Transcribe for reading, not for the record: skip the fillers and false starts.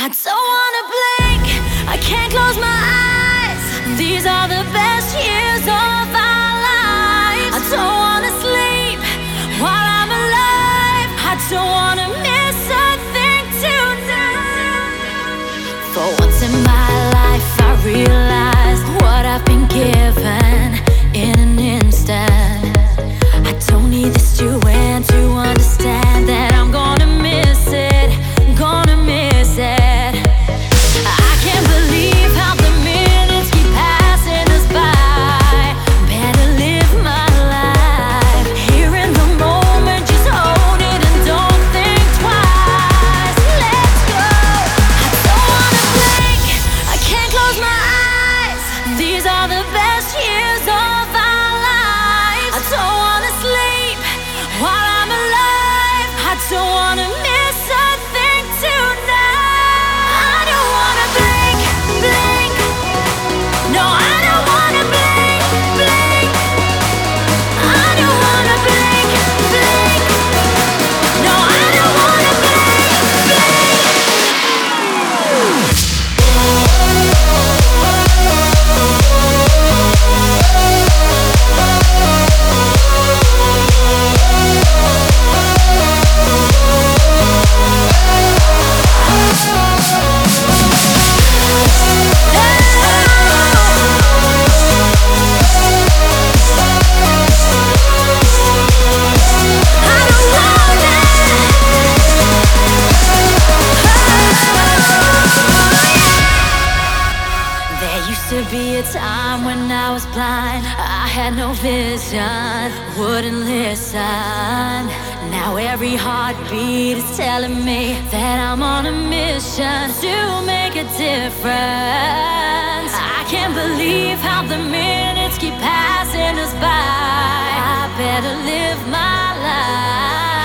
I don't wanna blink, I can't close my eyes. These are the best years of our lives. I don't wanna sleep while I'm alive. I don't wanna miss a thing tonight. For once in my life I realized what I've been given in an instant. I don't need this UN to understand that I'm gonna miss it, gonna miss it. I can't believe how the minutes keep passing us by. Better live my life here in the moment, just hold it and don't think twice. Let's go. I don't wanna blink, I can't close my eyes. These are the best years of our lives. I don't wanna sleep while I'm alive. I don't wanna miss a thing tonight. I don't wanna blink, blink. No, I don't wanna blink, blink. I don't wanna blink, blink. No, I don't wanna blink, blink. There used to be a time when I was blind. I had no vision, wouldn't listen. Now every heartbeat is telling me that I'm on a mission to make a difference. I can't believe how the minutes keep passing us by. I better live my life.